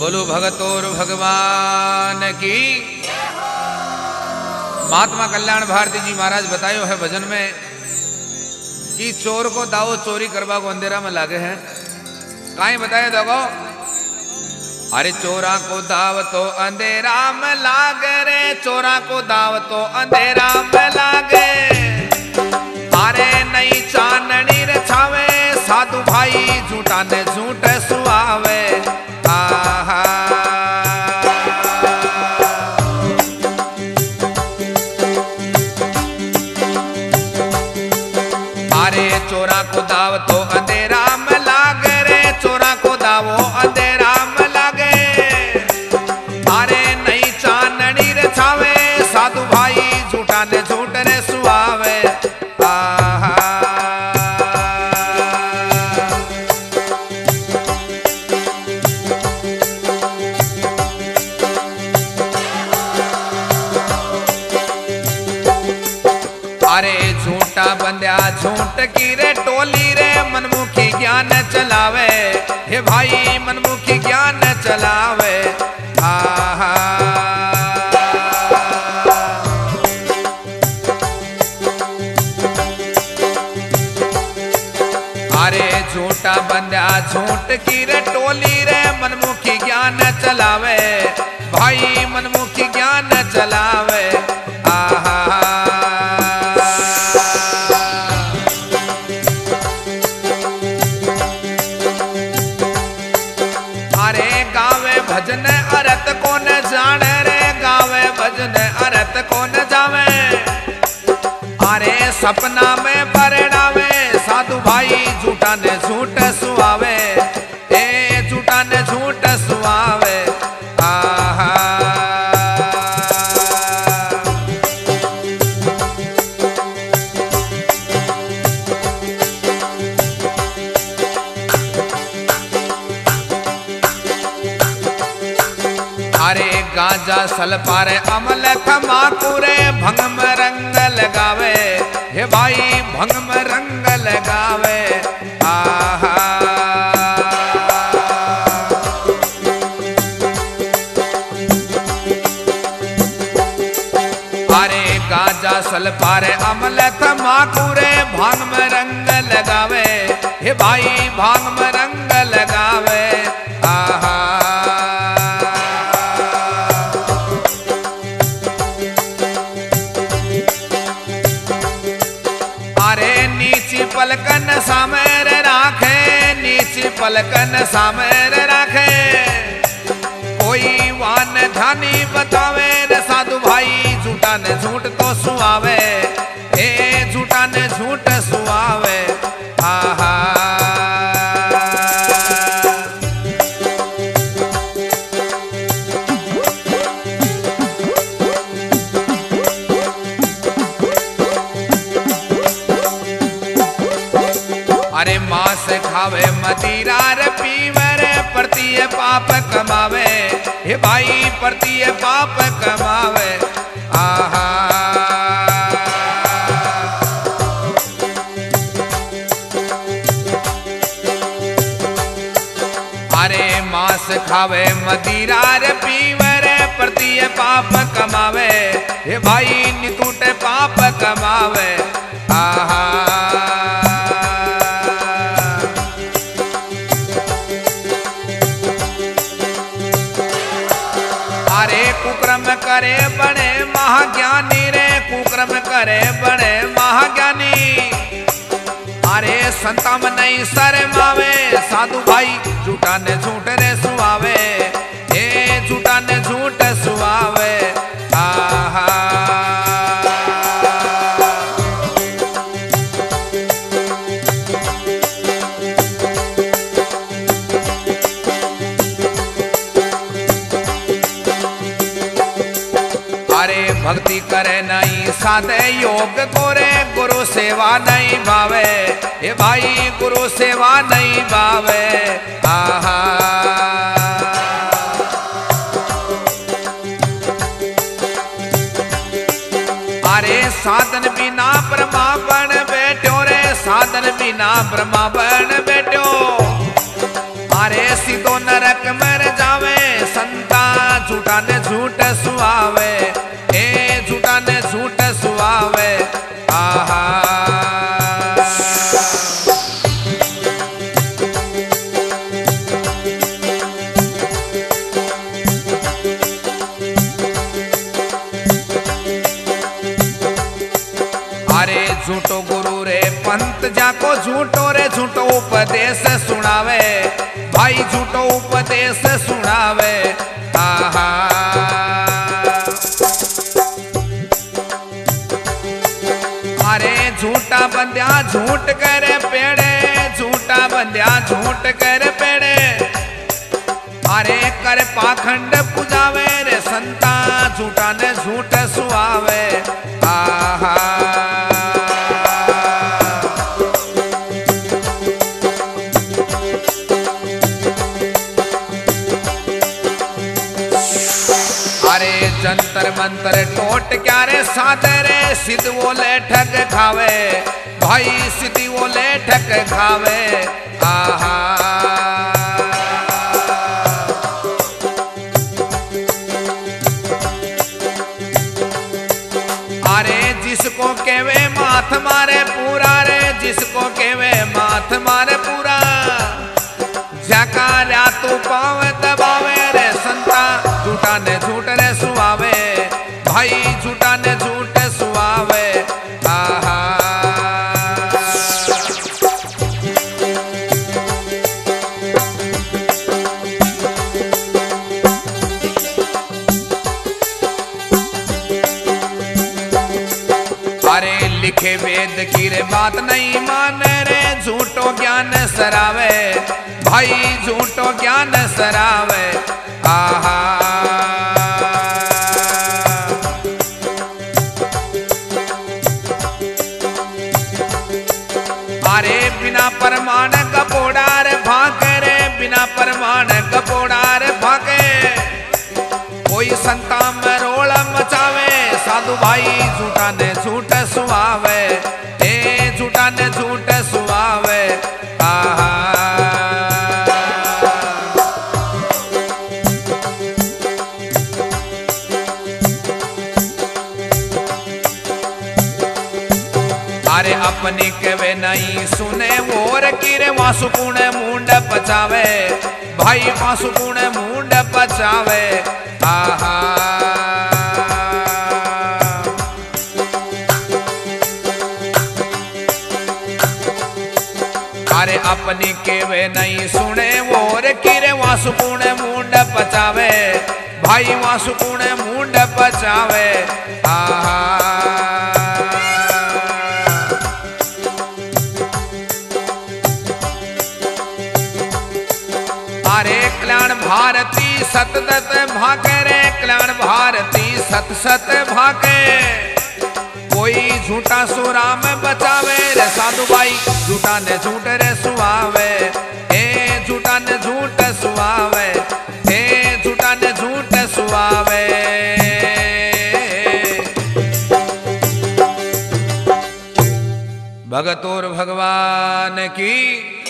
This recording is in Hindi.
बोलो भगतोर भगवान की। महात्मा कल्याण भारती जी महाराज बतायो है भजन में कि चोर को दाओ चोरी करवा को अंधेरा में लागे हैं। काई बताए देखो, अरे चोरा को दाव तो अंधेरा में लागे रे, चोरा को दाव तो अंधेरा में लागे। अरे नई चांदनी रे छावे, साधु भाई झूठा ने झूठ सुहावे। अरे चोरा को दाव तो अंधेरा में लागे रे, चोरा को दावो अंधेरा में लागे। अरे नई चांदनी रे छावे, साधु भाई झूठा ने झूठ रे सुहावे। अरे झूठा बंद्या झूठ की रे टोली रे, मनमुखी ज्ञान चलावे। हे भाई मनमुखी ज्ञान चलावे। अरे झूठा बंद्या झूठ की रे टोली रे, मनमुखी ज्ञान चलावे। भाई मनमुखी ज्ञान चलावे। भजन अरत कौन जाने रे, गावे भजन अरत कौन जावे। अरे सपना में परिणावे, साधु भाई झूठा ने झूठ सुहावे। ए झूठा ने झूठ सुहावे। अरे गांजा सलपारे अमल थमाकुरे, भंग में रंग लगावे। हे भाई भंग में रंग लगावे। अरे गांजा सलपारे अमल थमाकुरे, भांग में रंग लगावे। हे भाई भांग में रंग लगावे। पलकन सामेर राखे, नीची पलकन सामेर राखे। कोई वान धानी बतावे रे, साधु भाई झूठा ने झूठ तो सुहावे। ए झूठा ने झूठ सुहावे। अरे मांस खावे मदिरा रे पीवे रे, परतीय पाप कमावे। हे भाई परतीय पाप कमावे। अरे मांस खावे मदिरा रे पीवे रे, परतीय पाप कमावे। हे भाई नितूट पाप कमावे। कुक्रम करे बड़े महाज्ञानी रे, कुक्रम करे बड़े महाज्ञानी। अरे संता में नहीं शर्मावे, साधु भाई झूठा ने झूठ रे सुहावे। ए झूठा ने झूठ सुहावे। अरे भक्ति करे नहीं साधे योग कोरे, गुरु सेवा नहीं भावे। ये भाई गुरु सेवा नहीं भावे। अरे साधन बिना ब्रह्मा बन बैठो रे, साधन बिना ब्रह्मा बन बैठो। अरे सीधो नरक मर जावे, संता, झूठा ने झूठ सुहावे, ए झूठा ने झूठ सुहावे। आहा अरे झूठो गुरु रे पंत जाको झूठो रे झूठो उपदेश सुनावे, भाई झूठो उपदेश सुनावे। आहा अरे झूठा बंद्या झूठ करे पेड़े, झूठा बंद्या झूठ करे पेड़े। अरे कर पाखंड पुजावे रे संता, झूठा ने झूठ सुहावे। आहा अरे जंतर मंतर टोट क्या रे सादरे, सिद्ध बोले ठग खावे, भाई सिद्धि बोले ठग खावे। आहा अरे जिसको केवे माथ मारे पूरा रे, जिसको केवे माथ मारे पूरा। जकारा तू पावे दबावे रे संता, झूठा ने झूठ रे सुहावे, भाई झूठा ने झूठ सुहावे। आहा अरे लिखे वेद की रे बात नहीं माने रे, झूठो ज्ञान सरावे, भाई झूठो ज्ञान सरावे। आहा अरे बिना प्रमाण कपोड़ा रे भागे रे, बिना प्रमाण कपोड़ा रे भागे। कोई संता में रोल मचावे, साधु भाई झूठा ने झूठ सुहावे, ए झूठा ने झूठ सुहावे। आहा अरे अपनी केवे नहीं सुने वोर किरे, वासुपुण मुंड पचावे, भाई वासुपुण मुंड पचावे। आहा अरे अपनी केवे नहीं सुने वोर किरे, वासुपुण मुंड पचावे, भाई वासुपुण मुंड पचावे। आहा अरे कल्याण भारती सतत भागे रे, कल्याण भारती सत सत भागे। कोई झूठा सुरा में बचावे रे साधु भाई, झूठा ने झूठ रे सुहावे, ए झूठा ने झूठ सुहावे, ए झूठा ने झूठ सुहावे। भगत और भगवान की